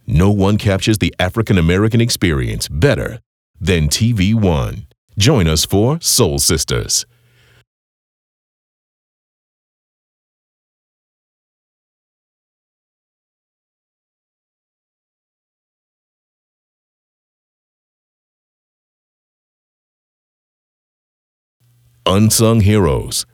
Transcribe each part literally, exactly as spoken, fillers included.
No one captures the African American experience better than T V One. Join us for Soul Sisters. Unsung Heroes.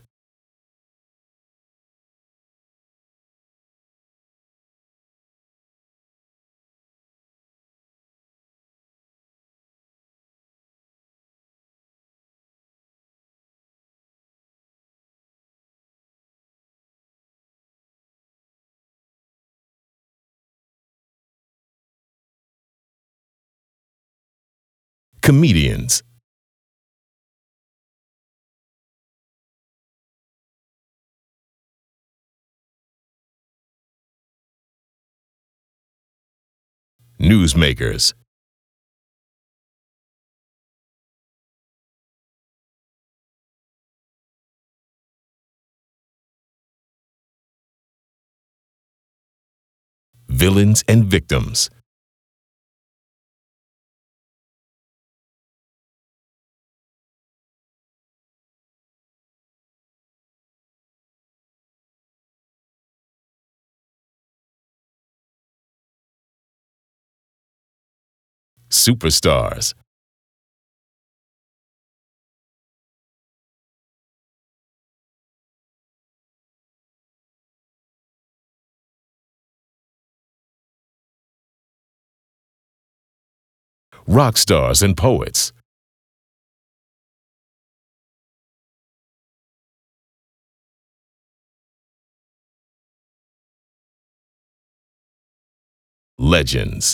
Comedians. Newsmakers. Villains and victims. Superstars. Rock stars and poets. Legends.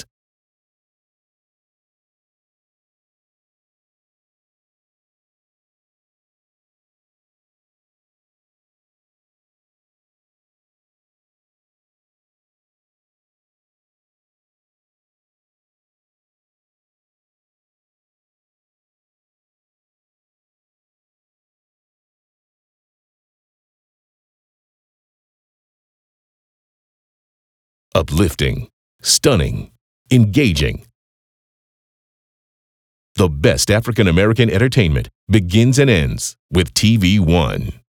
Uplifting, stunning, engaging. The best African American entertainment begins and ends with T V One.